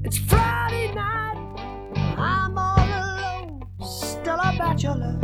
It's Friday night, I'm all alone, still a bachelor.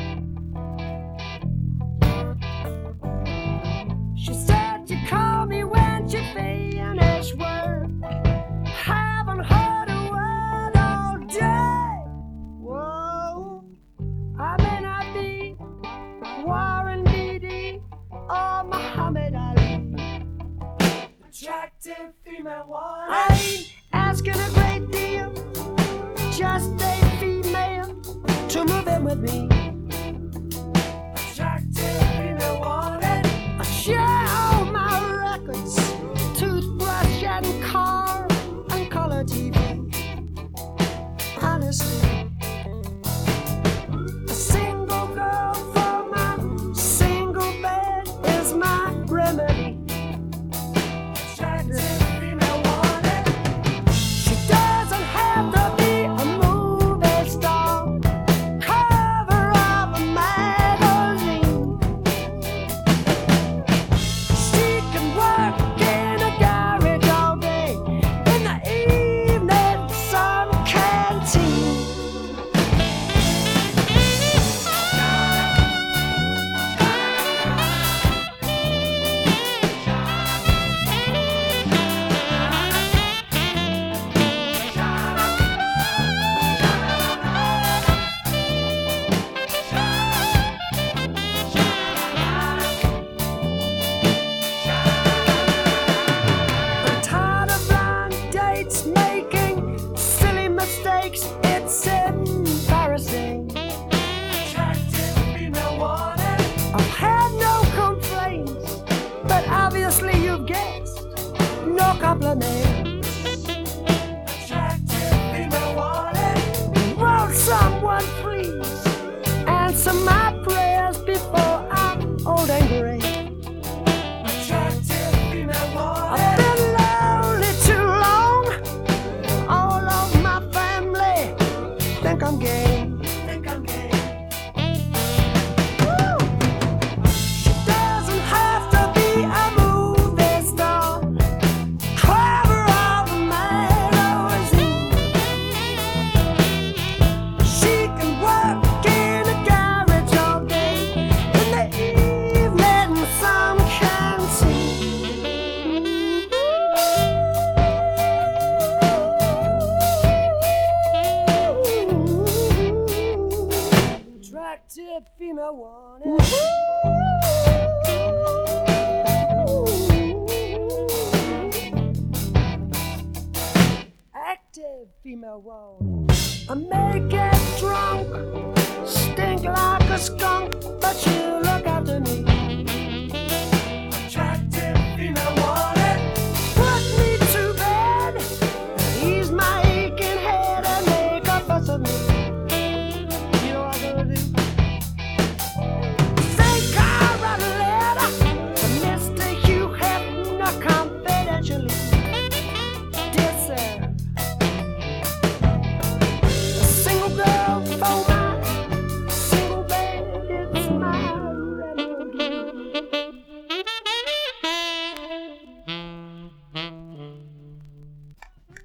She said you call me when you finish work. Haven't heard a word all day. Whoa, I may not be Warren Beatty or Muhammad Ali. Attractive female one. I ain't asking a great deal, just a female to move in with me. Attractive female wanted. I share all my records, toothbrush and car and color TV. Honestly, a single girl for my single bed is my remedy. Making silly mistakes, it's embarrassing. Attractive female wanted. I've had no complaints, but obviously you've guessed, no compliments. Attractive female wanted. Won't someone please answer my prayers before I'm old and gray? Attractive female wanted. I've been lonely too long. All of my family think I'm gay. Woo! She doesn't have to be a movie star, clever or the magazine. She can work in a garage all day, in the evening some canteen. Attractive female wanted. Active female wanted. I may get drunk, stink like a skunk, but you look after me.